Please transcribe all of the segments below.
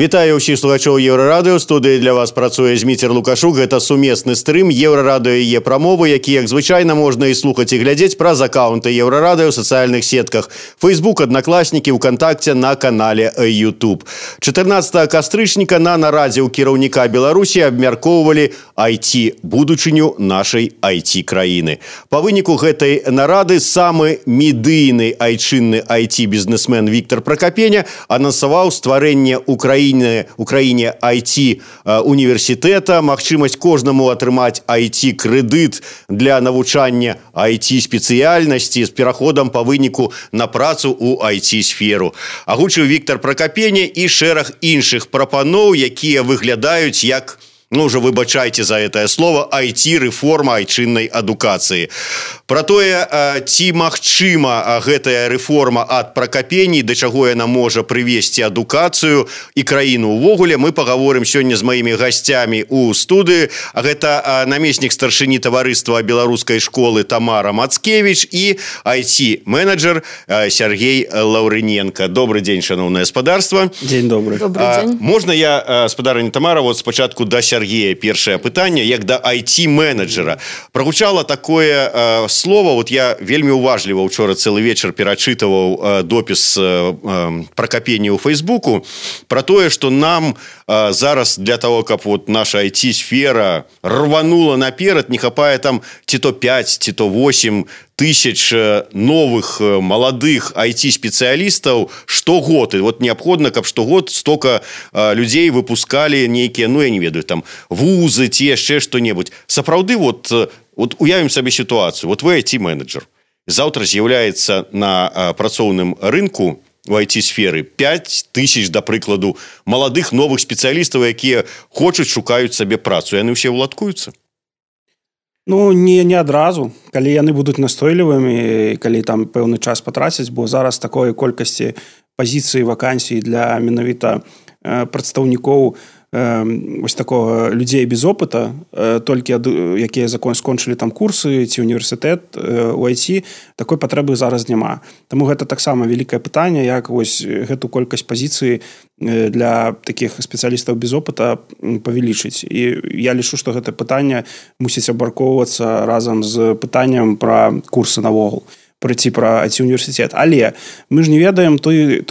Вітаю ўсіх слухачоў Еўрарадыё. Студыі для вас працуе Зміцер Лукашук. Гэта сумесны стрым Еўрарадыё і Е-прамовы, які, як звычайна, можна і слухаць і глядзець праз акаунты Еўрарадыё ў сацыяльных сетках Facebook, Аднакласнікі, ВКонтакте, на канале YouTube. 14 кастрычніка на нарадзе ў кіраўніка Беларусі абмяркоўвалі IT-будучыню нашай IT-краіны. Па выніку гэтай нарады самы медыйны айчынны IT-бізнесмен Віктор Пракапеня анансаваў стварэнне Украіне IT-універсітэта, магчымасць кожнаму атрымаць IT-крэдыт для навучання IT-спецыяльнасці з пераходам па выніку на працу ў IT-сферу. Агучыў Віктор Пракапеня і шэраг іншых прапаноў, якія выглядаюць як, уже выбачайце за гэтае слово, IT-рэформа айчыннай адукацыі. Пра тое, ці магчыма гэтая рэформа ад Пракапені, да чаго яна можа прывесці адукацыю і краіну ўвогуле, мы пагаворым сёння з маімі гасцямі ў студыі. Гэта намеснік старшыні таварыства беларускай школы Тамара Мацкевіч і IT-менеджер Сергей Лаўрыненко. Добрый дзень, шановное гаспадарства. Дзень добрый. Добрый дзень. Можна я, гаспадарыня Тамара, спачатку да Сергея першае пытанне, як да IT-менеджера. Прагучала такое слово, я вельмі уважліва учора цэлы вечар перачытываў допіс Пракапені ў Фейсбуку пра тое, што нам зараз для того, каб наша IT-сфера рванула наперад, не хапае там ці то 5, ці то 8 тысяч новых маладых IT-спецыялістаў штогод. І неабходна, каб штогод столько людзей выпускалі нейкія, я не ведаю, там вузы ці яшчэ што-небудзь. Сапраўды, уявім сабе сітуацыю. Вы IT-менеджер. Заўтра з'яўляецца на працоўным рынку у IT-сферы 5 тысяч, да прыкладу, маладых новых спецыялістаў, якія хочуць, шукаюць сабе працу. Яны ўсе ўладкуюцца? Не адразу. Калі яны будуць настойлівымі, калі там пэўны час патрацяць, бо зараз такой колькасці пазіцый, вакансій для менавіта прадстаўнікоў такого людзей без опыта, толькі якія скончылі там курсы ці універсітэт у IT, такой патрэбы зараз няма. Таму гэта таксама вялікае пытанне, як гэту колькасць пазіцый для такіх спецыялістаў без опыта павялічыць. І я лічу, што гэта пытанне мусіць абмяркоўвацца разам з пытанням пра курсы навогул, пра IT-універсітэт. Але мы ж не ведаем той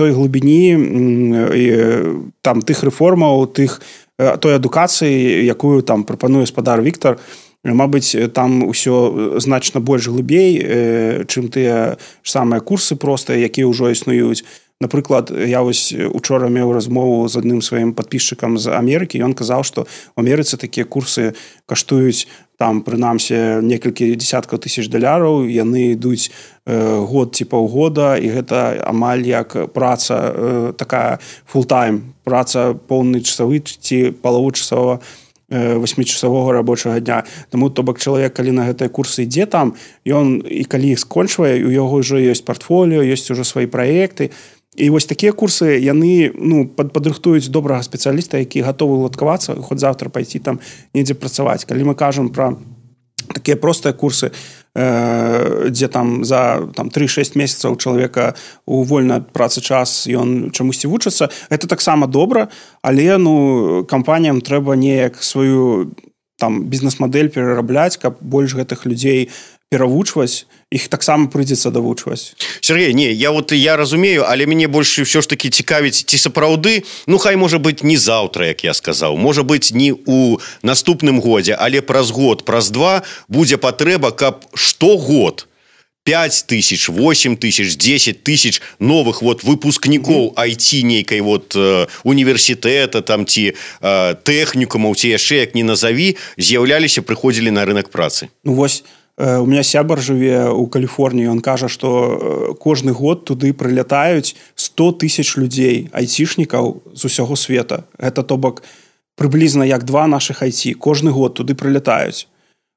глыбіні там тых рэформаў, той адукацыі, якую там прапануе гаспадар Віктор. Мабыць, там усё значна больш глыбей, чым тыя ж самыя курсы простыя, якія ўжо існуюць. Напрыклад, я учора меў размову з адным сваім падпісчыкам з Амерыкі, ён казаў, што ў Амерыцы такія курсы каштуюць там, прынамсі, некалькі дзесяткаў тысяч $, яны ідуць год ці паўгода, і гэта амаль як праца такая full-time, праца поўны часовы ці палавучасовага 8-часового рабочага дня. Таму, то бок, чалавек, калі на гэтыя курсы ідзе там, ён і калі іх скончвае, у яго ўжо ёсць партфоліо, ёсць ужо свае праекты. І такія курсы, яны падрыхтуюць добрага спецыяліста, які гатовы уладкавацца, хоць завтра пайти там недзе працаваць. Калі мы кажам пра такія простыя курсы, дзе там за 3-6 месяцаў чалавека у вольны ад працы час ён чамусьці вучыцца, гэта таксама добра, але кампаніям трэба неяк сваю бізнес-мадэль перарабляць, каб больш гэтых людзей перавучваць, іх таксама прыйдзецца давучваць. Сергей, я разумею, але мяне больш ўсё ж такі цікавіць, ці сапраўды, хай можа быць не заўтра, як я сказаў, можа быць не ў наступным годзе, але праз год, праз 2 будзе патрэба, каб штогод 5 тысяч, 8 тысяч, 10 тысяч новых выпускнікоў IT нейкай універсітэта там ці тэхнікумаў, ці яшчэ як ні назаві, з'яўляліся, прыходзілі на рынок працы. У меня сябар жыве ў Каліфорніі, ён кажа, што кожны год туды прылятаюць 100 тысяч людзей, айцішнікаў з усяго света. Гэта, то бок, прыблізна як 2 нашых IT. Кожны год туды прылятаюць.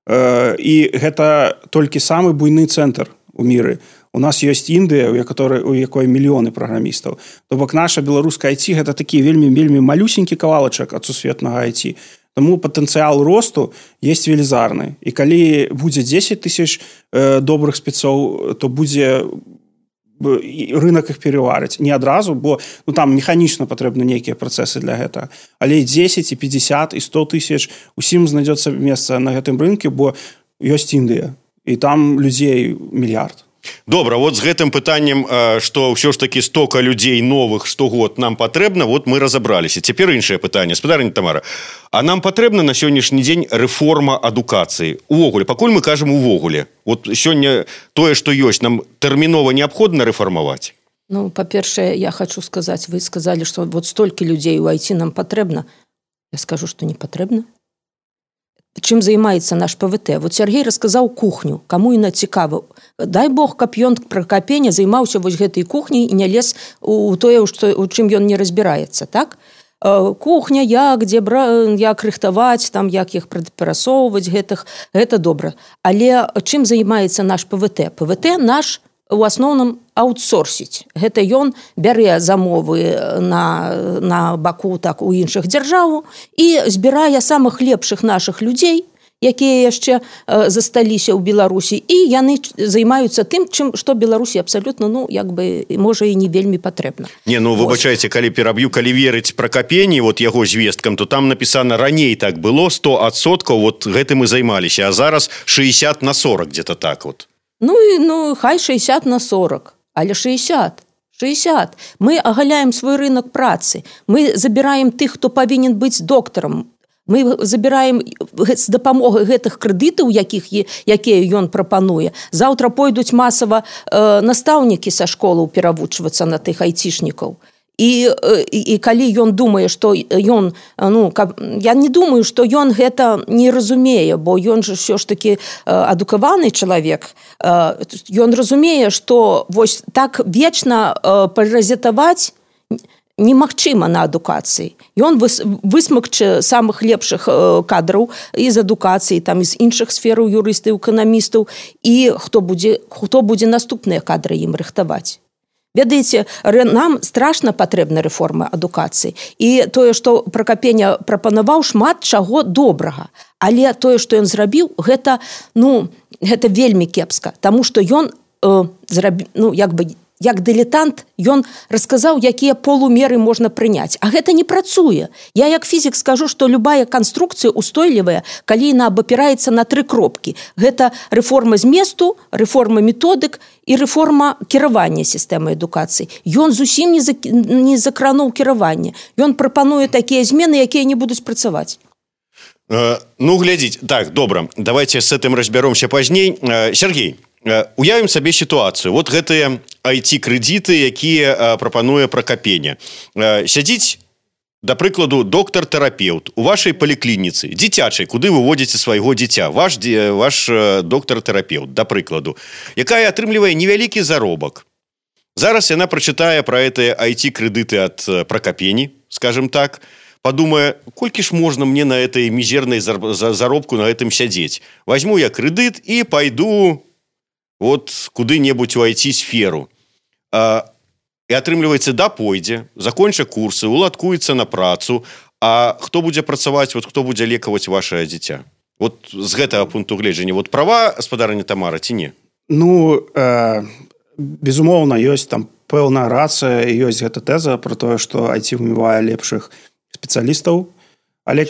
І гэта толькі самы буйны цэнтр у міры. У нас ёсць Індыя, у якой мільёны праграмістаў. То бок, наша беларуская IT гэта такі вельмі малюсенькі кавалачак ад сусветнага IT. Таму патэнцыял росту есть велізарны. І калі будзе 10 тысяч добрых спецоў, то будзе рынок іх пераварыць не адразу, бо там механічна патрэбны нейкія працэсы для гэтага, але 10 і 50 і 100 тысяч усім знайдзецца месца на гэтым рынке, бо ёсць Індыя і там людзей мільярд. Добра, вот з гэтым пытаннем, што ўсё ж такі стока людзей новых штогод нам патрэбна, вот мы разабраліся. Цяпер іншае пытанне. Спадарня Тамара, а нам патрэбна на сённяшні дзень рэформа адукацыі? Увогуле, пакуль мы кажам увогуле. Вот сёння тое, што ёсць, нам тэрмінова неабходна рэфармаваць? Ну, па-першае, я хочу сказаць, вы сказалі, што вот столькі людзей у IT нам патрэбна. Я скажу, што не патрэбна. Чым займаецца наш ПВТ? Вот Сергей расказаў кухню, каму яна цікава. Дай Бог, каб ён Пракапеня займаўся вось гэтай кухняй і не лез у тое, у чым ён не разбіраецца, так? Кухня, як рыхтаваць, там, як іх перасоўваць гэтых, гэта добра. Але чым займаецца наш ПВТ? ПВТ наш у асноўным аутсорсіць. Гэта ён бярэ замовы на баку, так, у іншых дзяржаваў і збірае самых лепшых нашых людзей, якія яшчэ засталіся ў Беларусі, і яны займаюцца тым, што Беларусі абсалютна, можа, і не вельмі патрэбна. Не, выбачайце, калі пераб'ю, калі верыць Пракапені, вот яго звесткам, то там напісана, раней так было, 100%, вот гэтым і займаліся, а зараз 60/40, где-то так вот. Хай 60/40, але 60. Мы агаляем свой рынок працы. Мы забіраем тых, хто павінен быць доктарам. Мы забіраем з дапамогай гэтых крэдытаў, якія ён прапануе. Заўтра пойдуць масава настаўнікі са школаў перавучвацца на тых айцішнікаў. І калі ён думае, што ён, я не думаю, што ён гэта не разумее, бо ён же ўсё ж такі адукаваны чалавек. Ён разумее, што вось так вечна паразітаваць немагчыма на адукацыі. Ён высмакче самых лепшых кадраў з адукацыі, там, з іншых сфераў, юрыстаў, эканамістаў, і хто будзе наступныя кадры ім рыхтаваць. Ведаеце, нам страшна патрэбна рэформа адукацыі. І тое, што Пракапеня прапанаваў, шмат чаго добрага. Але тое, што ён зрабіў, гэта вельмі кепска. Таму што ён як дылетант, ён расказаў, якія полумеры можна прыняць. А гэта не працуе. Я як фізік скажу, што любая канструкцыя устойлівая, калі яна абапіраецца на 3 кропкі. Гэта рэформа зместу, рэформа методык і рэформа кіравання сістэмы адукацыі. Ён зусім не закрануў кіраванне. Ён прапануе такія змены, якія не будуць працаваць. Глядзіць. Так, добра. Давайте с этим разбяромся пазней. Сергей, уявім сабе сітуацыю. Вот гэтыя IT-крэдіты, якія прапануе Пракапеня. Сядзіць, да прыкладу, доктар-тэрапеўт у вашай паліклініцы, дзіцячай, куды вы водзіце свайго дзіця, ваш доктар-тэрапеўт, да прыкладу, якая атрымлівае невялікі заробак. Зараз яна прачытае пра гэтыя IT-крэдыты ад Пракапені, скажем так, подумае, колькі ж можна мне на этой мізернай заробку на гэтым сядзець. Возьму я крэдыт і пайду вот куды-небудзь у IT-сферу. І атрымліваецца, пойдзе, законча курсы, уладкуецца на працу, а хто будзе працаваць, вот хто будзе лекаваць вашае дзіця? Вот з гэтага пункту гледжання, вот права, спадарня Тамара, ці не? Безумоўна, ёсць там пэўная рацыя, і ёсць гэта тэза пра тое, што IT вымывае лепшых спецыялістаў. Але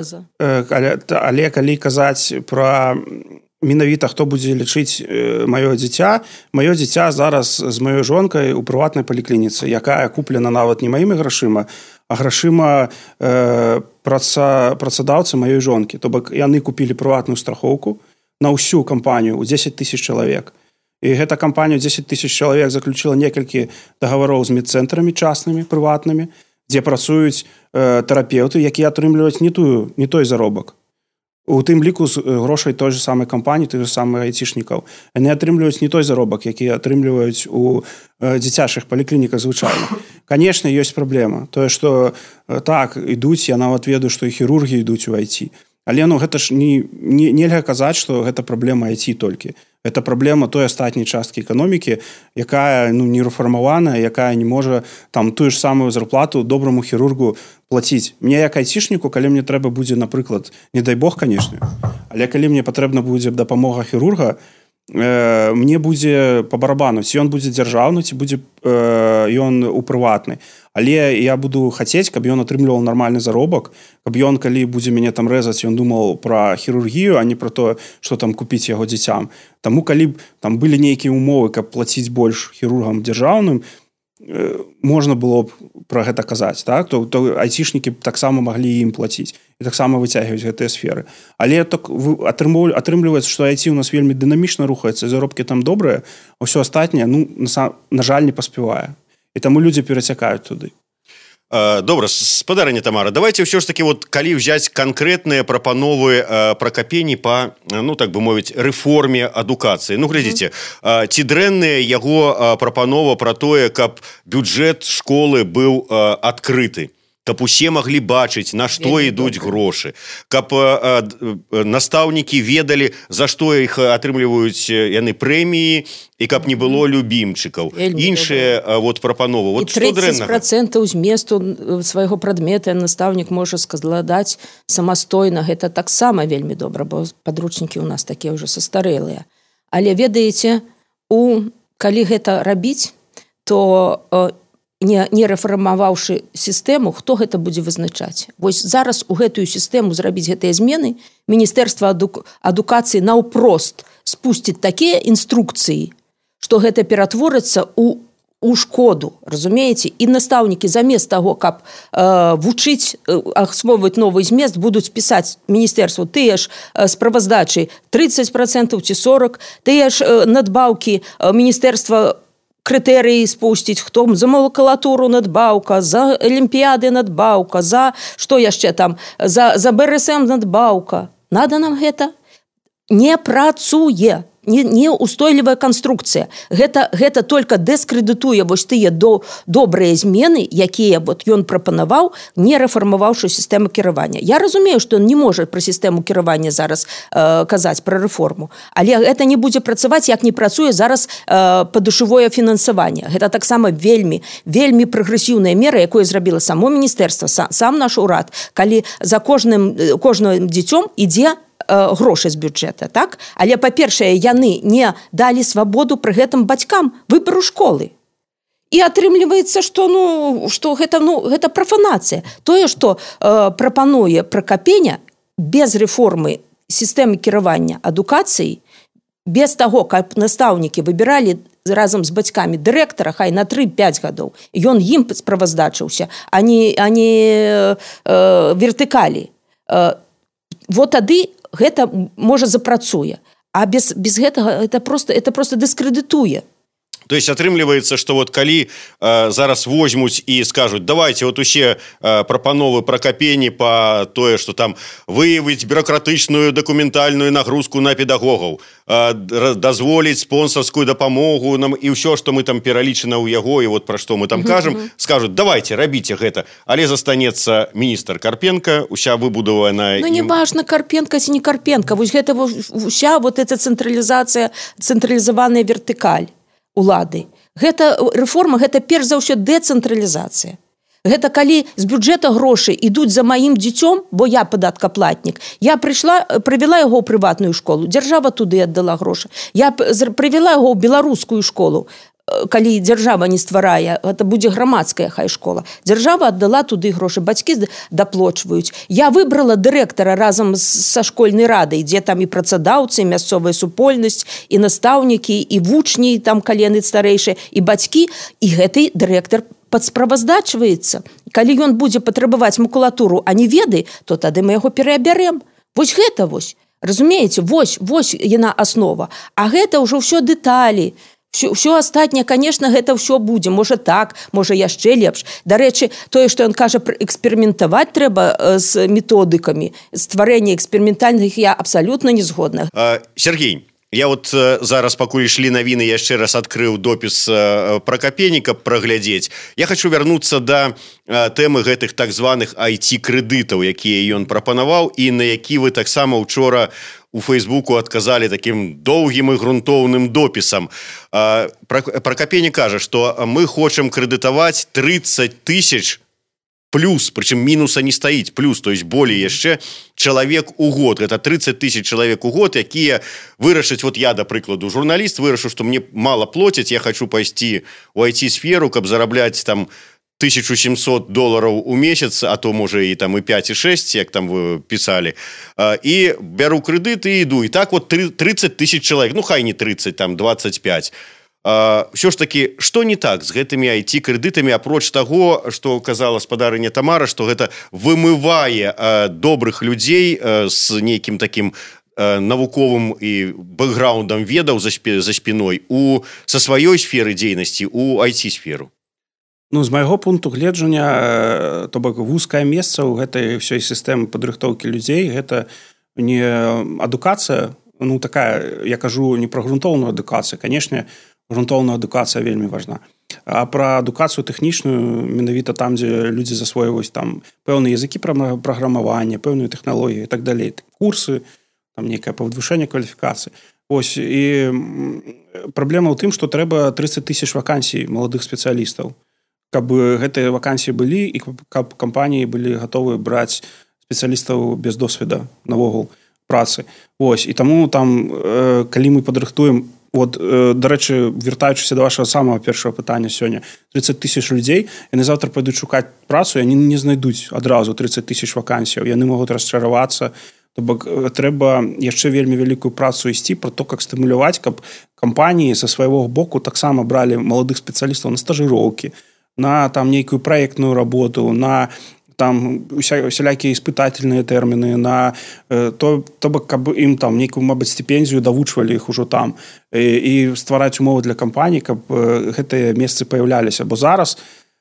калі казаць пра менавіта хто будзе лічыць маё дзіця зараз з маёй жонкай у прыватнай паліклініцы, якая куплена нават не маімі грашыма, а грашыма працадаўцы маёй жонкі. То бок яны купілі прыватную страхоўку на ўсю кампанію ў 10 тысяч чалавек. І гэта кампанія 10 тысяч чалавек заключила некалькі дагаwaroў з медцэнтрамі частнымі, прыватнымі, дзе працуюць тэрапеўты, якія атрымліваюць не той заробак. У тым ліку з грошай той же самай кампаніі, той же самых айцішнікаў. Яны атрымліваюць не той заробак, які атрымліваюць у дзіцячых паліклініках звычайна. Канешне, ёсць праблема. Тое, што так, ідуць, я нават ведаю, што і хірургі ідуць у IT. Але гэта ж нельга казаць, што гэта праблема IT толькі. Гэта праблема той астатняй часткі эканомікі, якая не рэфармаваная, якая не можа там тую ж самую зарплату добраму хірургу плаціць. Мне як айцішніку, калі мне трэба будзе, напрыклад, не дай Бог, канешне, але калі мне патрэбна будзе дапамога хірурга, мне будзе па барабану, ці ён будзе дзяржаўны, ці будзе ён у прыватны. Але я буду хацець, каб ён атрымліваў нармальны заробак, каб ён, калі будзе мяне там рэзаць, ён думаў пра хірургію, а не пра тое, што там купіць яго дзіцям. Таму калі б там былі нейкія умовы, каб плаціць больш хірургам дзяржаўным, можна было б пра гэта казаць, так? То айцішнікі таксама маглі ім плаціць і таксама выцягваць гэтыя сферы. Але так атрымліваецца, што айці у нас вельмі дынамічна рухаецца, заробкі там добрыя, а ўсё астатняе, на жаль, не паспявае. І таму людзі перацякаюць туды. Добра, спадарыня Тамара, давайте ўсё ж таки, вот, калі ўзяць канкрэтныя прапановы Пракапені па, так бы мовіць, рэформе адукацыі. Глядзіце, ці дрэнная яго прапанова пра тое, каб бюджэт школы быў адкрыты, каб усе маглі бачыць, на што ідуць грошы, каб настаўнікі ведалі, за што іх атрымліваюць яны прэміі, і каб не было любімчыкаў. Іншыя прапановы. І 30% зместу свайго прадмета настаўнік можа складаць самастойна. Гэта таксама вельмі добра, бо падручнікі ў нас такія ўжо састарэлыя. Але ведаеце, калі гэта рабіць, то не рэфармаваўшы сістэму, хто гэта будзе вызначаць? Вось зараз у гэтую сістэму зрабіць гэтыя змены, Міністэрства адукацыі наўпрост спусціць такія інструкцыі, што гэта ператворыцца у шкоду, разумееце? І настаўнікі замест таго, каб вучыць, ахвойваць новы змест, будуць пісаць міністэрству тыя ж справаздачы 30% ці 40%, тыя ж надбаўкі міністэрства крытэрыі спусціць, хто за макулатуру надбаўка, за алімпіяды надбаўка, за што яшчэ там, за БРСМ надбаўка. Надо нам гэта? Не працуе. Не устойлівая канструкцыя. Гэта толькі дыскрэдытуе вось тыя добрыя змены, якія ён прапанаваў, не рэфармаваўшы сістэму кіравання. Я разумею, што ён не можа пра сістэму кіравання зараз казаць пра рэформу, але гэта не будзе працаваць, як не працуе зараз падушавое фінансаванне. Гэта таксама вельмі прагрэсіўная мера, якую зрабіла само міністэрства, сам наш урад, калі за кожным дзіцём ідзе грошы з бюджэта, так? Але, па-першае, яны не далі свабоду пры гэтым бацькам выбару школы. І атрымліваецца, што гэта прафанацыя. Тое, што прапануе Пракапеня без рэформы сістэмы кіравання адукацыі, без таго, каб настаўнікі выбіралі разам з бацькамі дырэктара, хай на 3-5 гадоў, ён ім справаздачыўся, а не вертыкалі. Вот тады гэта, можа, запрацуе. А без гэтага это просто дыскрэдытуе. То есть атрымліваецца, што калі зараз возьмуць і скажуць, давайте усе прапановы Пракапені па тое, што там выявіць бюракратычную дакументальную нагрузку на педагогаў, дазволіць спонсарскую дапамогу нам і ўсё, што мы там пералічана ў яго, і пра што мы там кажам, скажуць, давайте, рабіце гэта. Але застанецца міністр Карпенка, уся выбудаваная... не важна, Карпенка ці не Карпенка. Вось гэта уся эта цэнтралізацыя, цэнтралізаваная вертыкаль улады. Гэта рэформа, гэта перш за ўсё дэцэнтралізацыя. Гэта калі з бюджэта грошы ідуць за маім дзіцём, бо я падаткаплатнік. Я прывяла яго ў прыватную школу, дзяржава туды аддала грошы. Я прывяла яго ў беларускую школу. Калі дзяржава не стварае, гэта будзе грамадская хай школа. Дзяржава аддала туды грошы, бацькі даплочваюць. Я выбрала дырэктара разам са школьнай радай, дзе там і працадаўцы, і мясцовая супольнасць, і настаўнікі, і вучні, там калі яны старэйшыя, і бацькі, і гэты дырэктар падсправаздачваецца. Калі ён будзе патрабаваць макулатуру, а не веды, то тады мы яго пераабярэм. Вось гэта вось. Разумееце, вось яна аснова. А гэта ўжо ўсё дэталі. Все астатняе, конечно, гэта ўсё будзе. Можа так, можа яшчэ лепш. Дарэчы, тое, што ён кажа, эксперыментаваць трэба з методыкамі, стварэнне эксперыментальных, я абсалютна не згодна. Сергей, я зараз, пакуль ішлі навіны, яшчэ раз адкрыў допіс Пракапені, каб праглядзець. Я хочу вярнуцца да тэмы гэтых так званых IT-крэдытаў, якія ён прапанаваў, і на які вы таксама учора у Фейсбуку адказалі такім доўгім і грунтоўным допісам. Пракапені кажа, што мы хочам крэдытаваць 30 000 плюс, причем минуса не стоит, плюс, то есть более еще человек у год, это 30 тысяч человек у год, якія вырашаць, вот я, до прикладу, журналист, вырашу, что мне мало платят, я хочу пойти в IT-сферу, каб зараблять там $1700 у месяц, а то, може, и там и 5, и 6, як там вы писали, и беру кредит и иду, и так вот 30 тысяч человек, ну, хай не 30, там 25. Все ж таки, что не так с гэтымі IT-кредитами, апроч того, что казала спадарыня Тамара, что гэта вымывае добрых людей с неким таким навуковым і бэкграундам ведаў за спиной со сваёй сферы дзейнасці у IT-сферу? Ну, з майго пункту гледжання, то бок вузкае месца ў гэтай ўсёй сістэмы падрыхтоўкі людзей, гэта не адукацыя, ну, такая, я кажу, не пра грунтоўную адукацыю, канешне, грунтоўная адукацыя вельмі важна, а пра адукацыю тэхнічную менавіта там, дзе людзі засвойваюць там пэўныя языкі праграмавання, пэўныя тэхналогіі і так далей, курсы, там нейкае павышэнне кваліфікацыі. Ось, і праблема ў тым, што трэба 30 тысяч вакансій маладых спецыялістаў, каб гэтыя вакансіі былі і каб кампаніі былі гатовы браць спецыялістаў без досведа навогул працы. Ось, і таму там, калі мы падрыхтуем, от, до рэчы, вяртаючыся да вашага самага першага пытання сёння, 30 тысяч людзей, яны завтра пойдуць шукаць працу, яны не знайдуць адразу 30 тысяч вакансіяў, яны могуць расчаравацца. То бок трэба яшчэ вельмі вялікую працу ісці пра то, как стымуляваць, каб кампаніі са свайго боку таксама бралі маладых спецыялістаў на стажыроўкі, на там нейкую праектную работу, на там усялякія испытательныя тэрміны, на то бок, каб ім там нейкую, мабыць, стипендзію давучвалі іх ужо там і ствараць умовы для кампаній, каб гэтыя месцы паяўляліся. Бо зараз,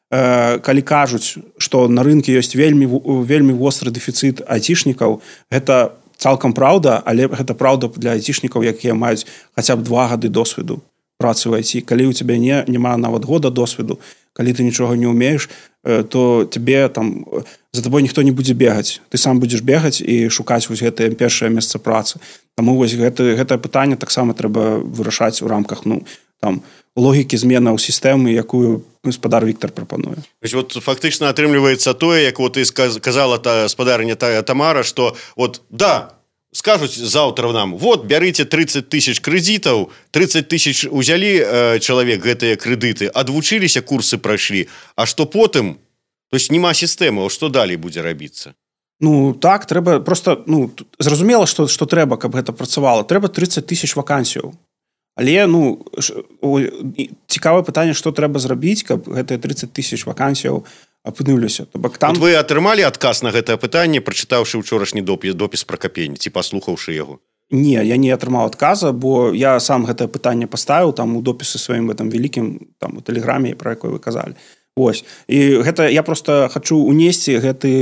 калі кажуць, што на рынке ёсць вельмі востры дэфіцыт айцішнікаў, гэта цалкам праўда, але гэта праўда для айцішнікаў, якія маюць хаця б 2 гады досведу працы ў IT. Калі ў цябе няма нават года досведу, калі ты нічога не ўмееш, то тебе там за табой ніхто не будзе бегаць. Ты сам будзеш бегаць і шукаць вось гэтае першае месца працы. Таму вось гэтае пытанне таксама трэба вырашаць у рамках, ну, там, логікі зменаў сістэмы, якую спадар Віктор прапануе. Вот фактычна атрымліваецца тое, як вот ты сказала спадарыня Тамара, што вот да, скажуць заўтра нам, вот, бярыце 30 тысяч крэдитаў, 30 тысяч узялі чалавек гэтыя крэдыты, адвучыліся, курсы прайшлі, а што потым? То есть няма сістэмы, што далей будзе рабіцца? Ну, так, трэба просто, ну, зразумела, што трэба, каб гэта працавала. Трэба 30 тысяч вакансіяў. Але, ну, цікавае пытанне, што трэба зрабіць, каб гэтыя 30 тысяч вакансіяў апынуліся. Там... Вот вы атрымалі адказ на гэтае пытанне, прачытаўшы ўчорашні допіс пра Капень, ці паслухаўшы яго? Не, я не атрымаў адказа, бо я сам гэтае пытанне паставіў там у допісы сваім гэтым вялікім там у тэлеграме, пра якой вы казалі. Ось. І гэта я просто хачу унесці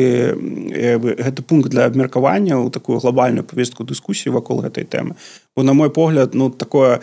гэты пункт для абмеркавання ў такую глобальную павестку дыскусіі вакол гэтай тэмы. Бо, на мой погляд, ну, такое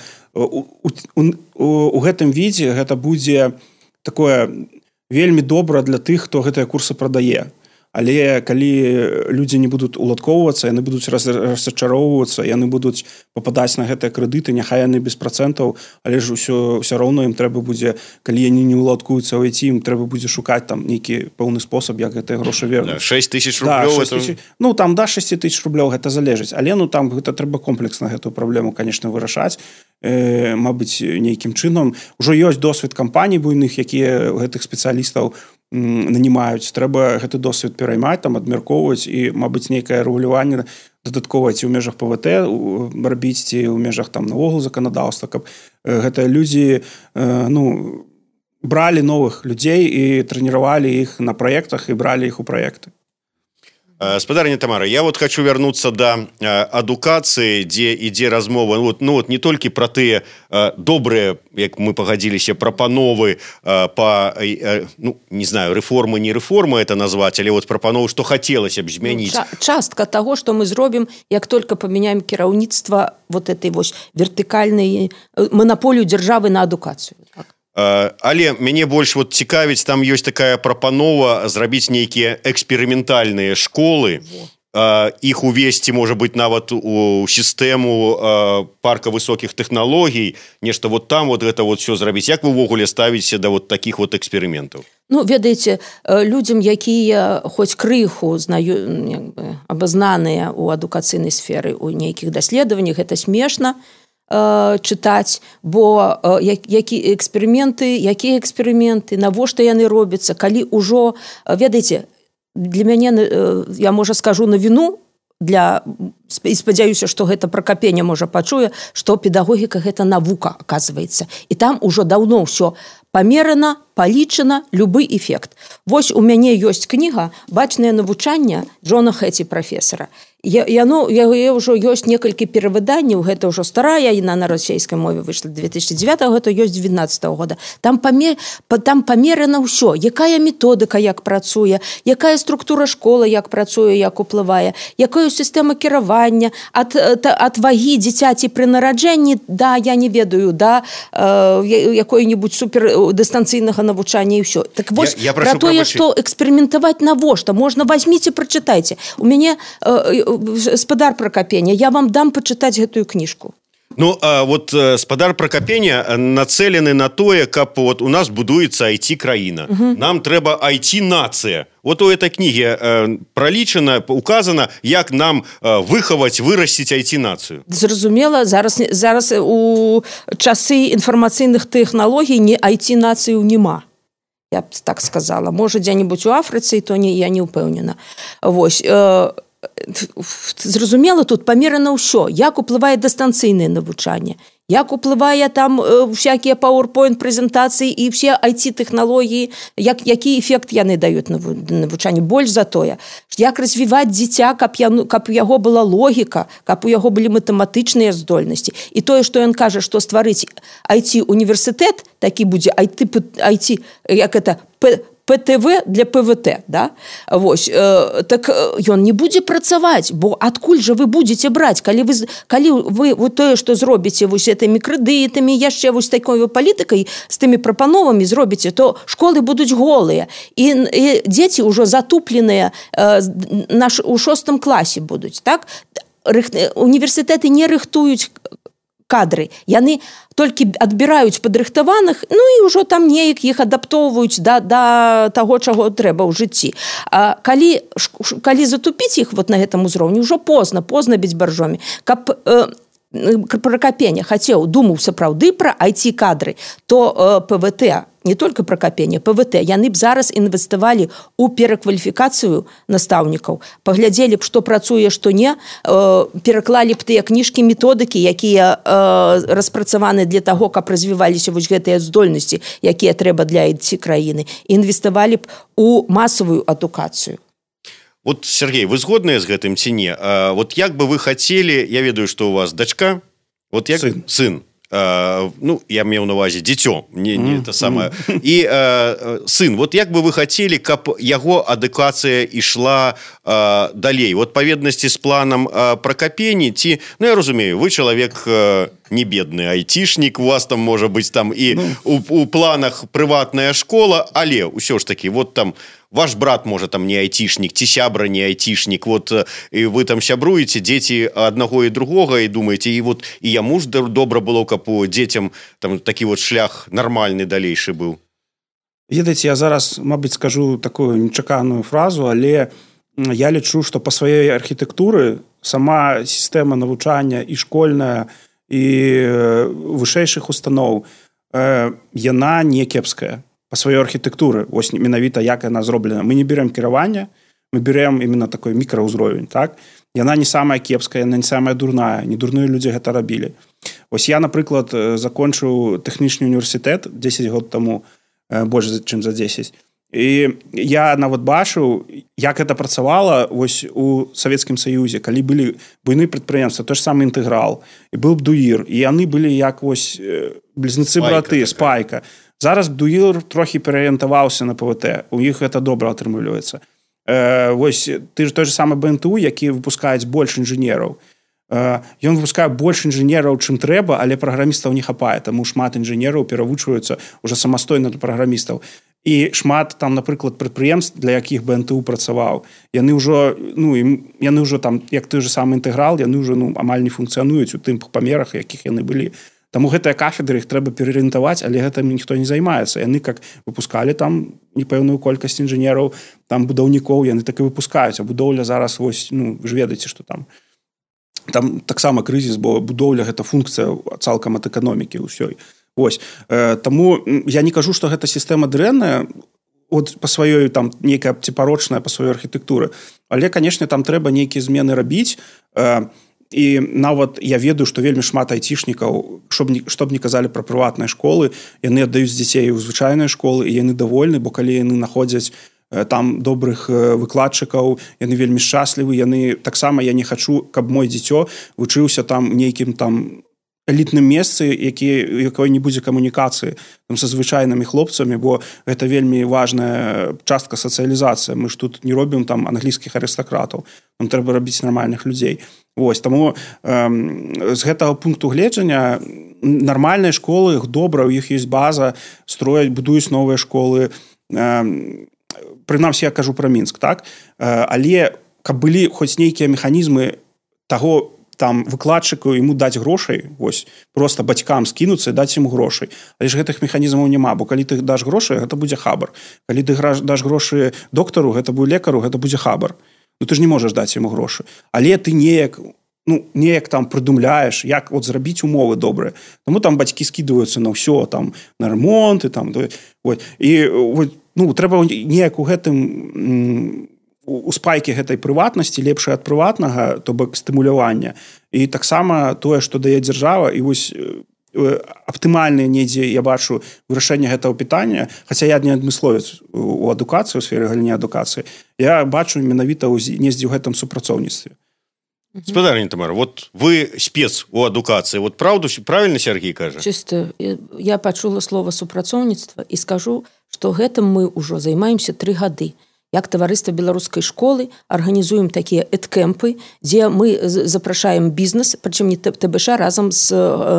у гэтым відзе гэта будзе такое вельмі добра для тых, хто гэтыя курсы прадае. Але калі людзі не будуць уладкоўвацца, яны будуць расчароўвацца, яны будуць пападаць на гэтыя крэдыты, няхай яны без працэнтаў, але ж ўсё роўна ім трэба будзе, калі яны не уладкуюцца ў IT, ім трэба будзе шукаць там нейкі пэўны спосаб, як гэтыя грошы вернуць. 6 тысяч рублёў. Ну, там да 6 тысяч рублёў гэта залежыць, але ну там гэта трэба комплексна гэтую праблему, конечно, вырашаць. Мабыць, нейкім чынам. Ужо ёсць досвед кампаній буйных, якія гэтых спецыялістаў нанімаюць. Трэба гэты досвед пераймаць, там абмяркоўваць і, мабыць, нейкае рэгуляванне дадатковае ці ў межах ПВТ рабіць, ці ў межах там навогул заканадаўства, каб гэтыя людзі ну, бралі новых людзей і трэніравалі іх на праектах і бралі іх у праекты. Спадарыня Тамара, я вот хочу вернуться до адукацыі, дзе ідзе размова, ну вот не толькі пра тыя добрыя, як мы пагадзіліся, прапановы па, ну, не знаю, рэформы, не рэформы это назваць, але вот прапановы, што хацелася б змяніць. Частка таго, што мы зробім, як только памяняем кіраўніцтва вот этой вось вертыкальнай манаполію дзяржавы на адукацыю. Так. Але мяне больш вот цікавіць, там ёсць такая прапанова зрабіць нейкія эксперыментальныя школы, іх увесці, можа быць, нават у сістэму парка высокіх тэхналогій, нешта вот там вот гэта вот все зрабіць. Як вы ўвогуле ставіце да вот такіх вот эксперыментаў? Ну, ведаеце, людзям, якія хоць крыху абазнаныя ў адукацыйнай сферы, у нейкіх даследаваннях, гэта смешна чытаць, бо якія эксперыменты, навошта яны робяцца, калі ўжо, ведаеце, для мяне, я, можа, скажу навіну, і спадзяюся, што гэта Пракапеня, можа, пачуе, што педагогіка – гэта навука, аказваецца. І там ужо даўно ўсё памерана, палічана, любы эфект. Вось у мяне ёсць кніга «Бачнае навучанне» Джона Хэці, прафесара. Ўжо ёсць некалькі перавыданняў, гэта ўжо старая, яна на расійскай мове выйшла 2009 года, ёсць 2012 года. Там памерана ўсё, якая методыка як працуе, якая структура школы як працуе, як уплывае, якая сістэма кіравання, ад вагі дзіцяці пры нараджэнні, да, я не ведаю, да, якой-небудзь супердыстанцыйнага навучання і ўсё. Так вось, пра тое, што эксперыментаваць навошта, можна возьміце, прачытайце. У мяне спадар Пракапеня, я вам дам пачытаць гэтую кніжку. Ну, вот спадар Пракапеня нацелены на тое, каб вот у нас будуецца IT-краіна. Нам трэба IT-нацыя. Вот у этой кніге пролічана, указана, як нам выхаваць, вырасціць IT-нацыю. Зразумела, зараз у часы інфармацыйных тэхналогій не IT-нацыю няма. Я б так сказала. Можа, дзе-небудзь у Афрыцы, то я не ўпэўнена. Вось, зразумела, тут памерана ўсё, як уплывае дыстанцыйнае навучанне, як уплывае там всякія PowerPoint прэзентацыі і все IT-тэхналогіі, які эфект яны даюць на навучанне. Больш за тое, як развіваць дзіця, каб у яго была логіка, каб у яго былі матэматычныя здольнасці. І тое, што ён кажа, што стварыць IT-універсітэт, такі будзе IT, як это, ПТВ для ПВТ, да? Вось, так ён не будзе працаваць, бо адкуль жа вы будзеце браць, калі вы вот тое, што зробіце вось гэтымі крэдытамі, яшчэ вось такой палітыкай, з тымі прапановамі зробіце, то школы будуць голыя, і дзеці ўжо затупленыя у 6 класе будуць, так? Універсітэты не рыхтуюць кадры, яны толькі адбіраюць падрыхтаваных, ну і ўжо там неяк іх адаптоўваюць да таго, чаго трэба ў жыцці. Калі затупіць іх вот на гэтым узроўні, ўжо позна біць баржомі. Каб Пракапеня думаў сапраўды пра IT-кадры, то ПВТ, не только Пракапеня, ПВТ, яны б зараз інвеставалі ў перакваліфікацыю настаўнікаў, паглядзелі б, што працуе, што не, пераклалі б тыя кніжкі, методыкі, якія распрацаваны для таго, каб развіваліся вось гэтыя здольнасці, якія трэба для IT-краіны, і інвеставалі б у масавую адукацыю. Вот, Сергей, вы згодныя з гэтым ці не? Вот як бы вы хацелі, я ведаю, што у вас дачка, вот як сын. Ну, я меў на увазе дзіцё, не это самае. І сын, вот як бы вы хацелі, каб яго адукацыя ішла далей? Вот паведнасці з планам Пракапені ці, ну, я разумею, вы чалавек не бедны айтишнік, у вас там можа быць там і у планах прыватная школа, але ўсё ж таки, вот там ваш брат, можа, там не айтишнік, ці сябра не айтишнік, вот і вы там сябруеце, дзеці аднаго і другога, і думаеце, і вот і яму ж добра было, каб дзецям там такі вот шлях нармальны далейшы быў. Ведаеце, я зараз, мабыць, скажу такую нечаканую фразу, але я лічу, што па сваёй архітэктуры сама сістэма навучання і школьная, і вышэйшых устаноў, яна не кепская по сваёй архітэктуры, ось менавіта як яна зроблена. Мы не берем кіравання, мы берем именно такой мікраўзровень, так? Яна не самая кепская, яна не самая дурная, не дурныя людзі гэта рабілі. Ось я, напрыклад, закончыў тэхнічны універсітэт 10 год таму, больш, чым за 10. І я нават бачыў, як гэта працавала вось у Савецкім Саюзе, калі былі буйныя прадпрыемствы, той ж самы Інтэграл, і быў Бдуір, і яны былі як вось блізнецы-браты, спайка. Зараз Бдуір трохі пераарыентаваўся на ПВТ, у іх гэта добра атрымліваецца. Вось той же самы БНТУ, які выпускаюць больш інжынераў. Ён выпускае больш інжынераў, чым трэба, але праграмістаў не хапае, таму шмат інжынераў перавучваюцца ўжо самастойна да праграмістаў. І шмат там, наприклад, прадпрыемств, для якіх БНТУ працаваў, яны ўжо там, як той же самы інтэграл, яны ўжо амаль не функцыянуюць у тым памерах, якіх яны былі. Таму гэтыя кафедры іх трэба пераарыентаваць, але гэтым ніхто не займаецца. Яны как выпускалі там непэўную колькасць інжынераў, там будаўнікоў, яны так і выпускаюць. А будоўля зараз, вось, вы ж ведаеце, што там таксама крызіс, бо будоўля гэта функцыя цалкам ад эканомікі ўсёй. Вось. Таму я не кажу, што гэта сістэма дрэнная, от па сваёй там нейкая ці парочная па сваёй архітэктуры. Але, канешне, там трэба нейкія змены рабіць. І нават я ведаю, што вельмі шмат айцішнікаў, што б не казалі пра прыватныя школы, яны аддаюць дзяцей у звычайныя школы, і яны давольны, бо калі яны находзяць там добрых выкладчыкаў, яны вельмі шчаслівы, яны таксама, я не хачу, каб мой дзіцё вучыўся там нейкім там элітным месцы, якой не будзе камунікацыі там са звычайнымі хлопцамі, бо гэта вельмі важная частка сацыялізацыі. Мы ж тут не робім там англійскіх арыстакратаў, нам трэба рабіць нармальных людзей. Вось, таму з гэтага пункту гледжання нармальныя школы, іх добра, у іх ёсць база, строяць, будуюць новыя школы. Прынамсі, я кажу пра Мінск, так? Але каб былі хоць нейкія механізмы таго, там выкладчыку ему даць грошай, вось, просто бацькам скінуцца і даць ему грошай. Але ж гэтых механізмаў няма, бо калі ты даш грошай, гэта будзе хабар. Калі ты даш грошы доктару, гэта будзе лекару, гэта будзе хабар. Ты ж не можаш даць яму грошы. Але ты неяк там прыдумляеш, як от зрабіць умовы добрыя. Таму там бацькі скідваюцца на ўсё, там, на ремонт, і там, і трэба неяк у гэтым у спайкі гэтай прыватнасці, лепшай ад прыватнага, то бок стымулявання. І таксама тое, што дае дзяржава, і вось аптымальнае недзе, я бачу, вырашэнне гэтага пытання, хаця я не адмысловец у адукацыі, у сферы галіне адукацыі, я бачу менавіта недзе ў гэтым супрацоўніцтве. Спадарня Тамара, вот вы спец у адукацыі, вот правильно Сергей кажа? Чисто, я пачула слова супрацоўніцтва і скажу, што гэтым мы ўжо займаемся 3 гады. Як таварыства беларускай школы арганізуем такія эдкэмпы, дзе мы запрашаем бізнес, прычым не ТБШ разам з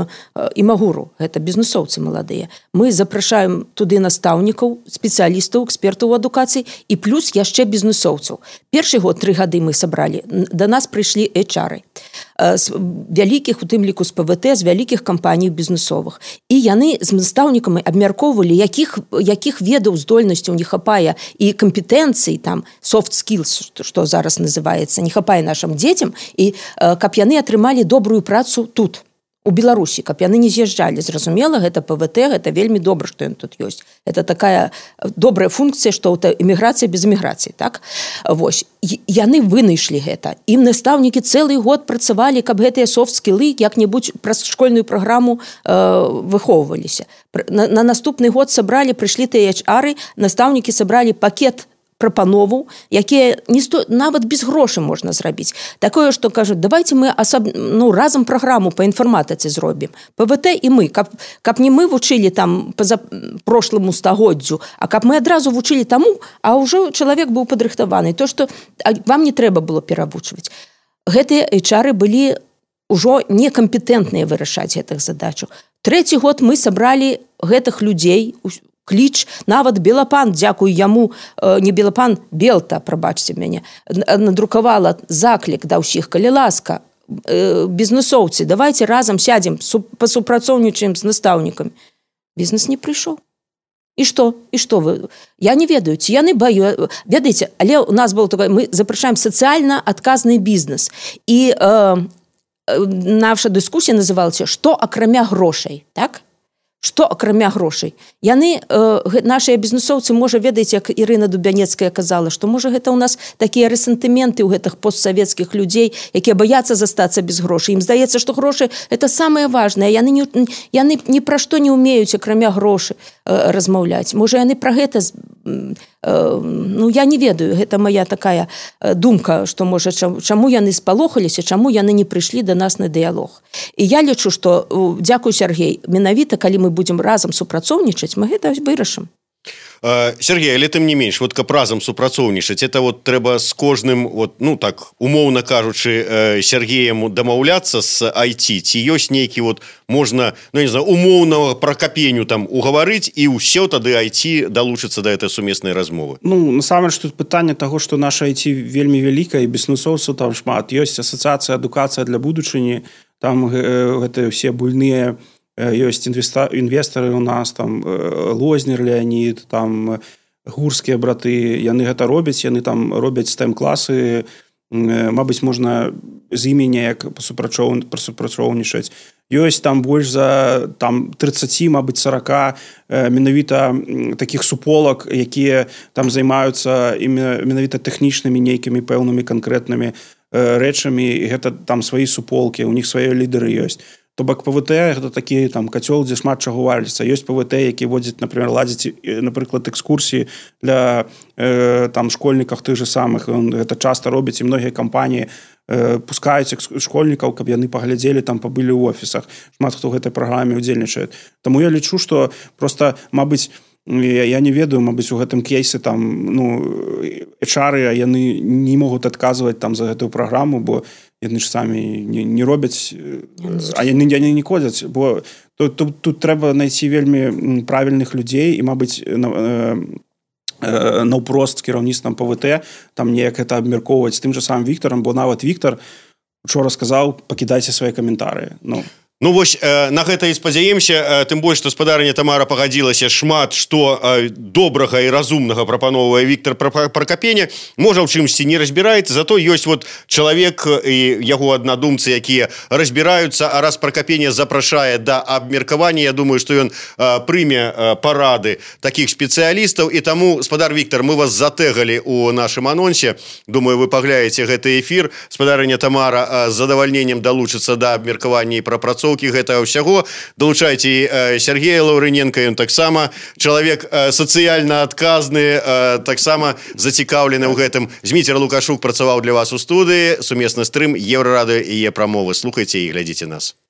Імагуру, гэта бізнесоўцы маладыя. Мы запрашаем туды настаўнікаў, спецыялістаў, экспертаў у адукацыі і плюс яшчэ бізнесоўцаў. Першы год 3 гады мы сабралі, да нас прыйшлі HR-ы з вялікіх, у тым ліку з ПВТ, з вялікіх кампаній бізнесовых. І яны з настаўнікамі абмяркоўвалі, якіх ведаў, здольнасцяў не хапае і кампетэнцый, там, soft skills, што зараз называецца, не хапае нашым дзецям, і каб яны атрымалі добрую працу тут, у Беларусі, каб яны не з'язджалі. Зразумела, гэта ПВТ, гэта вельмі добра, што ён тут ёсць. Это такая добрая функцыя, што эміграцыя без эміграцыі, так? Вось. Яны вынайшлі гэта. Ім настаўнікі цэлы год працавалі, каб гэтыя софт-скілы як-небудзь праз школьную праграму выхоўваліся. На наступны год сабралі, прыйшлі тыя HR-ы, настаўнікі сабралі пакет прапанову, якія нават без грошай можна зрабіць. Такое, што кажуць, давайте мы разам праграму па інфарматыцы зробім. ПВТ і мы, каб не мы вучылі там па прошлому стагоддзю, а каб мы адразу вучылі таму, а ўжо чалавек быў падрыхтаваны. То, што вам не трэба было перавучваць. Гэтыя HR-ы былі ўжо некампетэнтныя вырашаць гэтых задачаў. 3-й год мы сабралі гэтых людзей, кліч, нават Белапан, дзякую яму, не Белапан, Белта, прабачце мяне, надрукавала заклік да ўсіх, калі ласка, бізнесоўцы, давайте разам сядзем, пасупрацоўнічаем з настаўнікамі. Бізнес не прыйшоў. І што? І што вы? Я не ведаю, ці яны ведаеце, але у нас было такое, мы запрашаем сацыяльна адказны бізнес. І наша дыскусія называлася «Што акрамя грошай?» Так? Што акрамя грошай? Яны, нашыя бізнесоўцы, можа, ведаеце, як Ірына Дубянецкая казала, што, можа, гэта ў нас такія рэсентыменты ў гэтых постсавецкіх людзей, якія баяцца застацца без грошай. Ім здаецца, што грошы – гэта самае важнае. Яны ні пра што не ўмеюць, акрамя грошы, размаўляць. Можа, яны пра гэта... я не ведаю, гэта моя такая думка, што, можа, чаму яны спалохаліся, чаму яны не прыйшлі да нас на дыялог. І я лічу, што, дзякуй, Сергей, менавіта, калі мы будзем разам супрацоўнічаць, мы гэта вырашым. Сергей, але тым не менш, вот каб разам супрацоўнічаць, это вот трэба з кожным, вот, ну так, умоўна кажучы, Сергеем дамаўляцца з IT, ці ёсць нейкі вот, можна, ну не знаю, умоўнага Пракапеню там угаварыць, і ўсё тады IT далучыцца да этой сумеснай размовы. Ну, насамрэч тут пытанне таго, што наша IT вельмі вялікая, і бізнесоўцаў там шмат. Ёсць асацыяцыя адукацыя для будучыні, там гэта ўсе буйныя, ёсць інвестары у нас, там Лознер, Леонід, там гурскія браты, яны гэта робяць, яны там робяць STEM-класы, мабыць, можна з імі неяк прасупрацоўнічаць. Ёсць там больш за там 30, мабыць, 40 менавіта такіх суполак, якія там займаюцца менавіта тэхнічнымі нейкімі пэўнымі канкрэтнымі рэчамі, і гэта там свае суполкі, у них свае лідары ёсць. То бок ПВТ гэта такі там кацёл, дзе шмат чаго валіцца. Ёсць ПВТ, які водзіць, например, ладзіць, напрыклад, экскурсіі для там школьнікаў тых же самых. Ён гэта часта робіць, і многія кампаніі пускаюць школьнікаў, каб яны паглядзелі, там пабылі ў офісах. Шмат хто ў гэтай праграме ўдзельнічае. Таму я лічу, што проста, мабыць, я не ведаю, мабыць, у гэтым кейсе там, ну, HR-ы, яны не могуць адказваць там за гэтую праграму, бо яны ж самі не робяць, а яны не кодзяць, бо тут трэба знайсці вельмі правільных людзей і, мабыць, наўпрост з кіраўніцтвам ПВТ там неяк гэта абмяркоўваць з тым же самым Віктарам, бо нават Віктар учора сказаў, пакідайце свае каментарыі. Ну вось на гэта і спадзяемся, тым больш, што спадарыня Тамара пагадзілася шмат што добрага і разумнага прапановвае Віктар Пракапеня, можа ў чымсьці не разбіраецца, зато ёсць вот чалавек і яго аднадумцы, якія разбіраюцца, а раз Пракапеня запрашае да абмеркавання, я думаю, што ён прыме парады такіх спецыялістаў, і таму, спадар Віктар, мы вас затэгалі ў нашым анонсе, думаю, вы паглядаеце гэты эфір, спадарыня Тамара з задавальненнем далучыцца да абмеркавання і прапрацоўкі гэтага ўсяго. Далучайце Сергея Лаўрыненка, ён таксама чалавек сацыяльна адказны, таксама зацікаўлены ў гэтым. Зміцер Лукашук працаваў для вас у студыі, сумесна з трым Еўрарадыё і Е-прамовы. Слухайце і глядзіце нас.